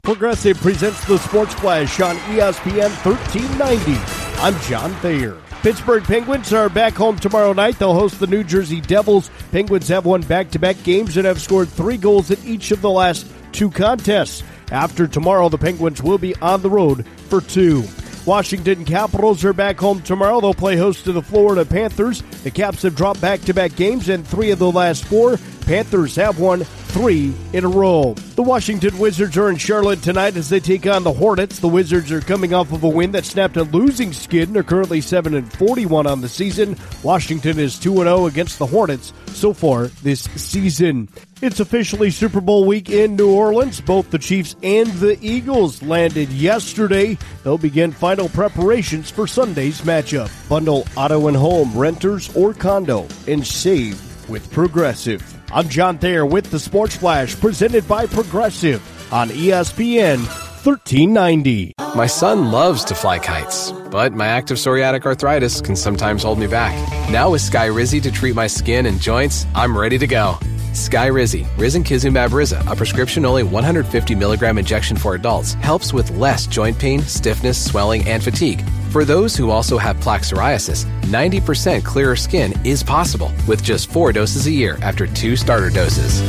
Progressive presents the Sports Flash on ESPN 1390. I'm John Thayer. Pittsburgh Penguins are back home tomorrow night. They'll host the New Jersey Devils. Penguins have won back-to-back games and have scored 3 goals in each of the last 2 contests. After tomorrow, the Penguins will be on the road for 2. Washington Capitals are back home tomorrow. They'll play host to the Florida Panthers. The Caps have dropped back-to-back games in 3 of the last 4. Panthers have won 3 in a row. The Washington Wizards are in Charlotte tonight as they take on the Hornets. The Wizards are coming off of a win that snapped a losing skid and are currently 7-41 on the season. Washington is 2-0 against the Hornets so far this season. It's officially Super Bowl week in New Orleans. Both the Chiefs and the Eagles landed yesterday. They'll begin final preparations for Sunday's matchup. Bundle auto and home, renters, or condo, and save with Progressive. I'm John Thayer with the Sports Flash, presented by Progressive on ESPN 1390. My son loves to fly kites, but my active psoriatic arthritis can sometimes hold me back. Now with Skyrizi to treat my skin and joints, I'm ready to go. Skyrizi, Risankizumab Riza, a prescription-only 150 milligram injection for adults, helps with less joint pain, stiffness, swelling, and fatigue. For those who also have plaque psoriasis, 90% clearer skin is possible with just 4 doses a year after 2 starter doses.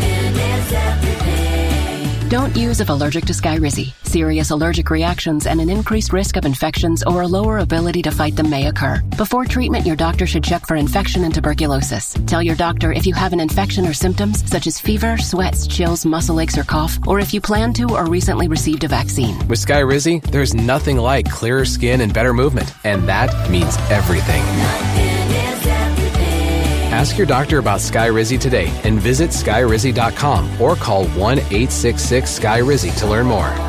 Don't use if allergic to Skyrizi. Serious allergic reactions and an increased risk of infections or a lower ability to fight them may occur. Before treatment, your doctor should check for infection and tuberculosis. Tell your doctor if you have an infection or symptoms such as fever, sweats, chills, muscle aches, or cough, or if you plan to or recently received a vaccine. With Skyrizi, there's nothing like clearer skin and better movement, and that means everything. Ask your doctor about Skyrizi today and visit Skyrizi.com or call 1-866-SKYRIZI to learn more.